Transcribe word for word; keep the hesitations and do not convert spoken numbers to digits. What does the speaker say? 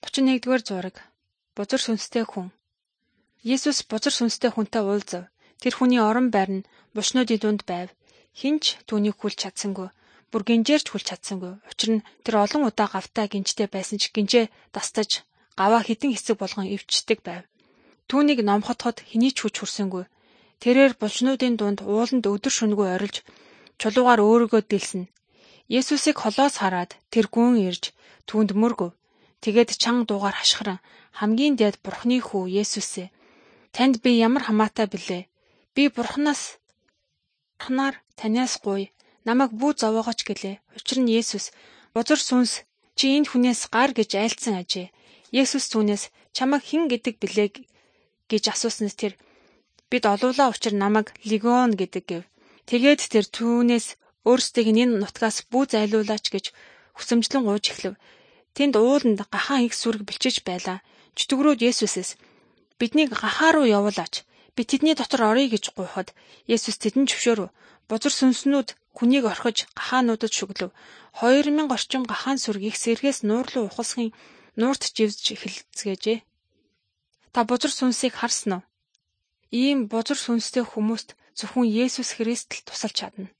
орчим нэгдүгээр зураг. Бузар сүнстэй хүн. Есүс бузар сүнстэй хүнтэй уулзав. Тэр хүний орон байр нь бушнуудын дунд байв. Хинч түүнийг хүлж чадсангүй. Бүр гинжээрч хүлж чадсангүй. Учир нь тэр олон удаа гавтаа гинжтэй байсан ч гинжээ дастаж гаваа хідэн хэсэг болгон эвчдэг байв. Түүнийг номхотход хэний ч хүч хүрсэнгүй. Тэрээр булчнуудын дунд ууланд өдөр шөнөгүй орилж чулуугаар өөрийгөө дэлснэ. Есүсийг холоос хараад тэр гүн ирж түүнд мөргөв. Тэгээд чанга дуугаар хашгиран хамгийн дээд Бурхны хүү Есүсээ танд би ямар хамаатай билээ? Би Бурханаас Бурханаар танаас гуй. Намайг бүү зовоогооч гэлээ. Учир нь Есүс бузар сүнс чи энэ хүнээс гар гэж айлцсан ажээ. Есүс түүнээс чамайг хэн гэдэг билээ гэж асууснаас тэр бид олуулаа учир намайг Легион гэдэг гэв. Тэгээд тэр түүнээс өөрсдийг энэ нутгаас бүү зайлуулаач гэж хүсэмжлэн гуйж эхлэв. Тэнд ууланд гахаан их сүрэг бэлчиж байлаа. Чөтгөрөөд Есүсээс биднийг гахаа руу явуулаач. Би тэдний дотор оръё гэж гуйхад Есүс тэдэн зөвшөөрөв. Бузар сүнснүүд хүнийг орхиж гахаануудад шүглөв. Хоёр мянга орчим гахаан сүрэг их сэргээс нуур руу ухасхын нуурт живж эхэлцгээжээ. Та бузар сүнсийг харсан уу? Ийм бузар сүнстэй хүмүүст зөвхөн Есүс Христ л тусалж чадна.